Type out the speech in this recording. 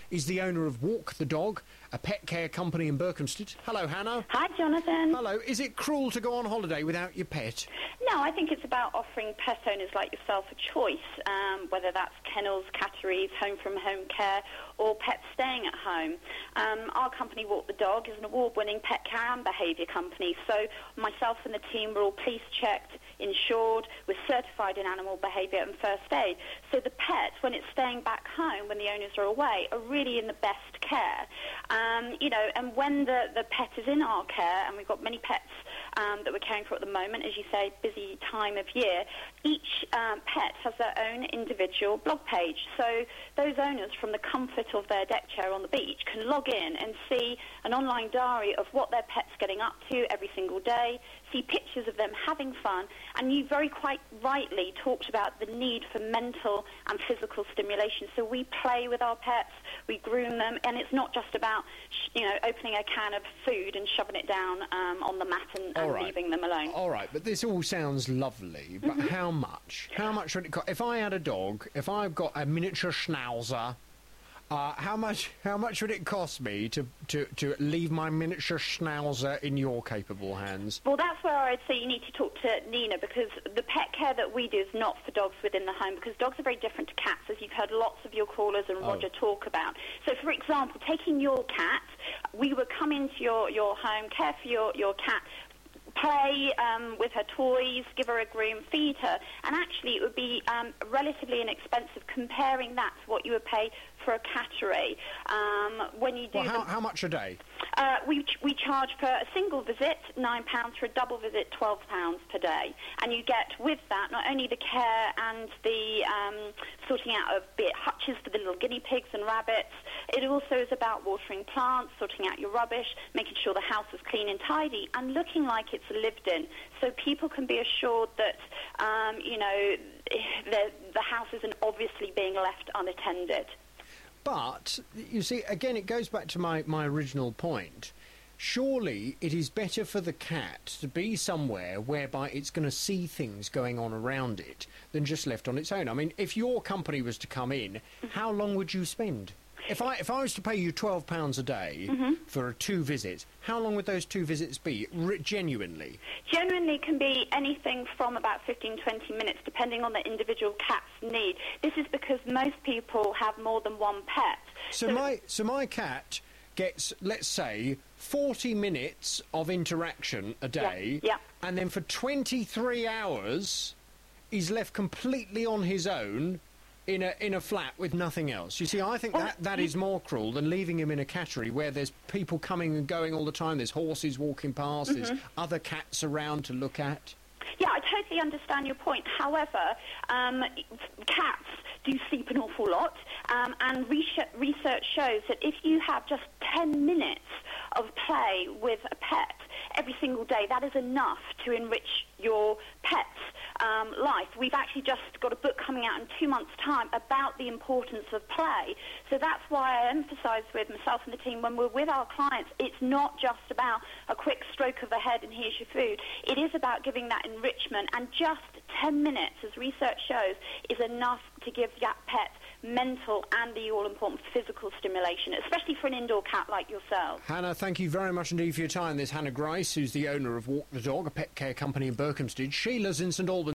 is the owner of Walk the Dog, a pet care company in Berkhamsted. Hello, Hannah. Hi, Jonathan. Hello. Is it cruel to go on holiday without your pet? No, I think it's about offering pet owners like yourself a choice, whether that's kennels, catteries, home-from-home care, or pets staying at home. Our company, Walk the Dog, is an award-winning pet care and behaviour company, so myself and the team were all police-checked, insured, we're certified in animal behaviour and first aid. So the pets, when it's staying back home, when the owners are away, are really in the best care. And when the pet is in our care, and we've got many pets that we're caring for at the moment, as you say, busy time of year, each pet has their own individual blog page. So those owners, from the comfort of their deck chair on the beach, can log in and see an online diary of what their pet's getting up to every single day, see pictures of them having fun, and you very quite rightly talked about the need for mental and physical stimulation. So we play with our pets, we groom them, and it's not just about opening a can of food and shoving it down on the mat and leaving them alone. All right, but this all sounds lovely, but how much? How much would it cost? If I had a dog, if I've got a miniature schnauzer, how much would it cost me to leave my miniature schnauzer in your capable hands? Well, that's where I'd say you need to talk to Nina, because the pet care that we do is not for dogs within the home, because dogs are very different to cats, as you've heard lots of your callers and Roger talk about. So, for example, taking your cat, we would come into your home, care for your cat, play with her toys, give her a groom, feed her, and actually it would be relatively inexpensive comparing that to what you would pay for a cattery. When you do how much a day? We charge for a single visit £9, for a double visit £12 per day, and you get with that not only the care and the sorting out of hutches for the little guinea pigs and rabbits. It also is about watering plants, sorting out your rubbish, making sure the house is clean and tidy, and looking like it's lived in, so people can be assured that the house isn't obviously being left unattended. But, you see, again, it goes back to my original point. Surely it is better for the cat to be somewhere whereby it's going to see things going on around it than just left on its own. I mean, if your company was to come in, how long would you spend? If I was to pay you £12 a day for 2 visits, how long would those 2 visits be, genuinely? Genuinely can be anything from about 15-20 minutes, depending on the individual cat's need. This is because most people have more than one pet. So my cat gets, let's say, 40 minutes of interaction a day, and then for 23 hours he's left completely on his own in a flat with nothing else. You see, I think that is more cruel than leaving him in a cattery where there's people coming and going all the time. There's horses walking past, there's other cats around to look at. Yeah, I totally understand your point. However, cats do sleep an awful lot, and research shows that if you have just 10 minutes of play with a pet every single day, that is enough to enrich your pet's life. We've actually just got a book coming out in 2 months' time about the importance of play. So that's why I emphasise with myself and the team, when we're with our clients, it's not just about a quick stroke of the head and here's your food. It is about giving that enrichment, and just 10 minutes, as research shows, is enough to give that pet mental and the all-important physical stimulation, especially for an indoor cat like yourself. Hannah, thank you very much indeed for your time. There's Hannah Grice, who's the owner of Walk the Dog, a pet care company in Berkhamsted. Sheila's in St Albans.